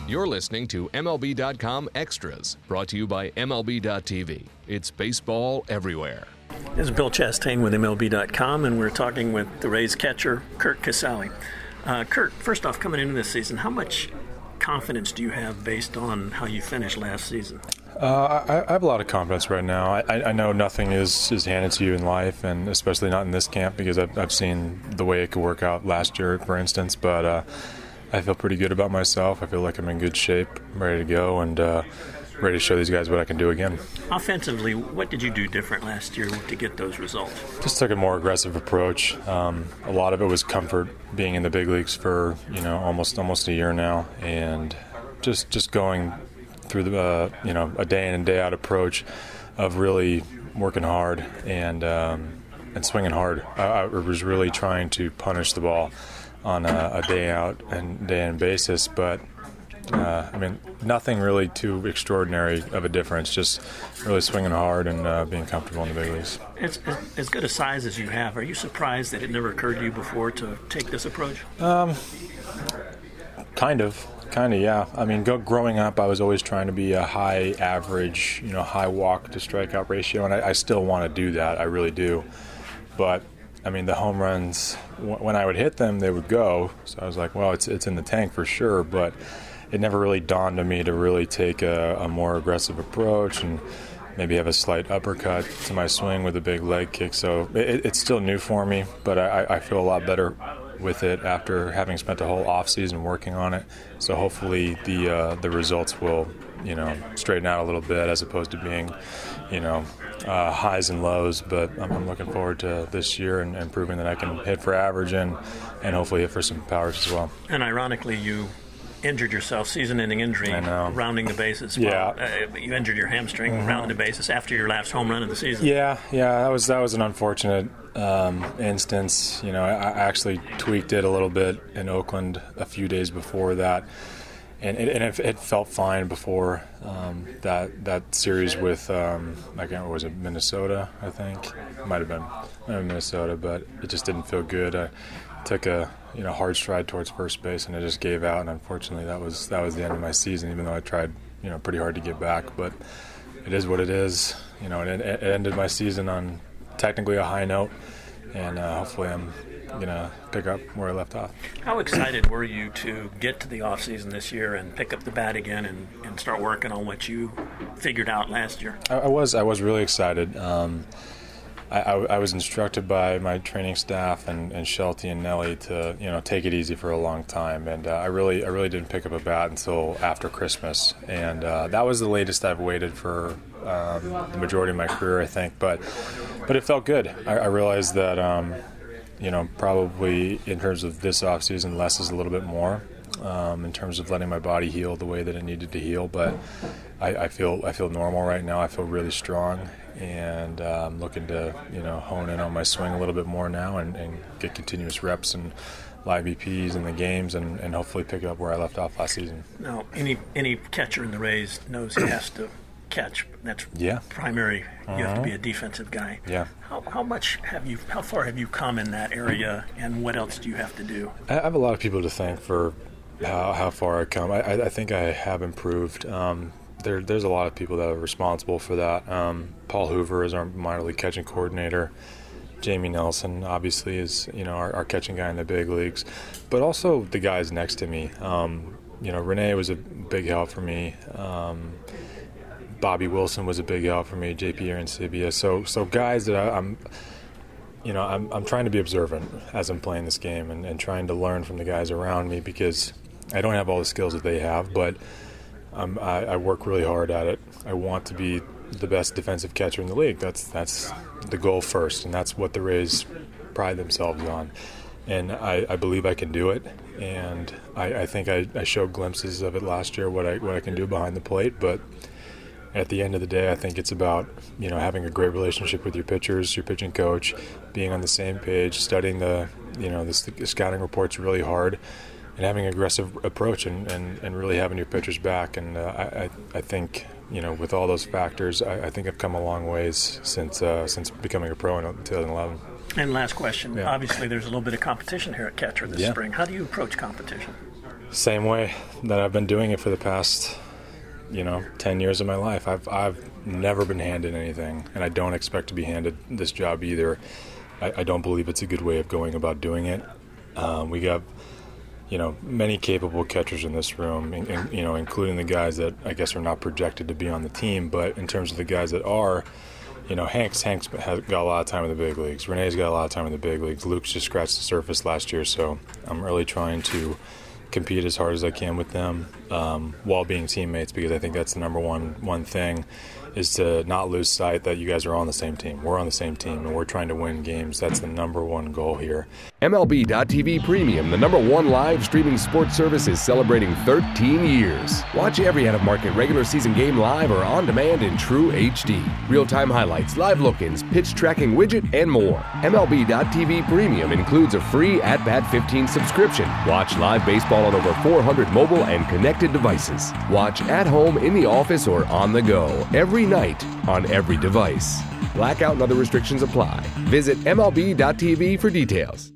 You're listening to MLB.com Extras, brought to you by MLB.tv. It's baseball everywhere. This is Bill Chastain with MLB.com, and we're talking with the Rays catcher, Curt Casali. Curt, first off, coming into this season, how much confidence do you have based on how you finished last season? I have a lot of confidence right now. I know nothing is handed to you in life, and especially not in this camp, because I've seen the way it could work out last year, for instance, but I feel pretty good about myself. I feel like I'm in good shape, ready to go, and ready to show these guys what I can do again. Offensively, what did you do different last year to get those results? Just took a more aggressive approach. A lot of it was comfort being in the big leagues for almost a year now, and just going through the a day in and day out approach of really working hard and swinging hard. I was really trying to punish the ball on a day out and day in basis, but nothing really too extraordinary of a difference, just really swinging hard and being comfortable in the big leagues. It's as good a size as you have. Are you surprised that it never occurred to you before to take this approach? Kind of, yeah. I mean, growing up, I was always trying to be a high average, high walk to strikeout ratio, and I still want to do that. I really do. But I mean, the home runs, when I would hit them, they would go. So I was like, well, it's in the tank for sure. But it never really dawned on me to really take a more aggressive approach and maybe have a slight uppercut to my swing with a big leg kick. So it's still new for me, but I feel a lot better with it after having spent a whole off season working on it. So hopefully the results will straighten out a little bit, as opposed to being highs and lows. But I'm looking forward to this year and proving that I can hit for average and hopefully hit for some powers as well. And ironically, you injured yourself, season-ending injury, rounding the bases. Yeah. You injured your hamstring, rounding the bases after your last home run of the season. Yeah, that was an unfortunate instance. I actually tweaked it a little bit in Oakland a few days before that, and it felt fine before that series with was it Minnesota? I think it might have been Minnesota, but it just didn't feel good. I took a hard stride towards first base, and it just gave out, and unfortunately that was the end of my season, even though I tried pretty hard to get back. But it is what it is. It ended my season on technically a high note, and hopefully I'm gonna pick up where I left off. How excited were you to get to the off season this year and pick up the bat again and start working on what you figured out last year? I was really excited. I was instructed by my training staff and Shelty and Nelly to take it easy for a long time, and I really didn't pick up a bat until after Christmas, and that was the latest I've waited for the majority of my career, I think. But it felt good. I realized that probably in terms of this off season, less is a little bit more in terms of letting my body heal the way that it needed to heal. But I feel normal right now. I feel really strong. And I'm looking to hone in on my swing a little bit more now and get continuous reps and live EPs in the games and hopefully pick up where I left off last season. Now, any catcher in the Rays knows he has to catch. That's primary. You have to be a defensive guy. Yeah. How far have you come in that area, and what else do you have to do? I have a lot of people to thank for how far I've come. I think I have improved. There's a lot of people that are responsible for that. Paul Hoover is our minor league catching coordinator. Jamie Nelson, obviously, is our catching guy in the big leagues. But also the guys next to me. Renee was a big help for me. Bobby Wilson was a big help for me. JP Arancibia. So guys that I'm trying to be observant as I'm playing this game and trying to learn from the guys around me, because I don't have all the skills that they have, but I work really hard at it. I want to be the best defensive catcher in the league. That's the goal first, and that's what the Rays pride themselves on. And I believe I can do it, and I think I showed glimpses of it last year, what I can do behind the plate. But at the end of the day, I think it's about having a great relationship with your pitchers, your pitching coach, being on the same page, studying the scouting reports really hard, and having an aggressive approach and really having your pitchers back. And I think with all those factors, I think I've come a long ways since becoming a pro in 2011. And last question. Yeah. Obviously, there's a little bit of competition here at catcher this spring. How do you approach competition? Same way that I've been doing it for the past, 10 years of my life. I've never been handed anything, and I don't expect to be handed this job either. I don't believe it's a good way of going about doing it. We got, many capable catchers in this room, including the guys that I guess are not projected to be on the team. But in terms of the guys that are, Hank's has got a lot of time in the big leagues. Renee's got a lot of time in the big leagues. Luke's just scratched the surface last year, so I'm really trying to compete as hard as I can with them while being teammates, because I think that's the number one thing, is to not lose sight that you guys are on the same team. We're on the same team, and we're trying to win games. That's the number one goal here. MLB.tv Premium, the #1 live streaming sports service, is celebrating 13 years. Watch every out-of-market regular season game live or on demand in true HD. Real-time highlights, live look-ins, pitch tracking widget, and more. MLB.tv Premium includes a free At-Bat 15 subscription. Watch live baseball on over 400 mobile and connected devices. Watch at home, in the office, or on the go every night on every device. Blackout and other restrictions apply. Visit MLB.tv for details.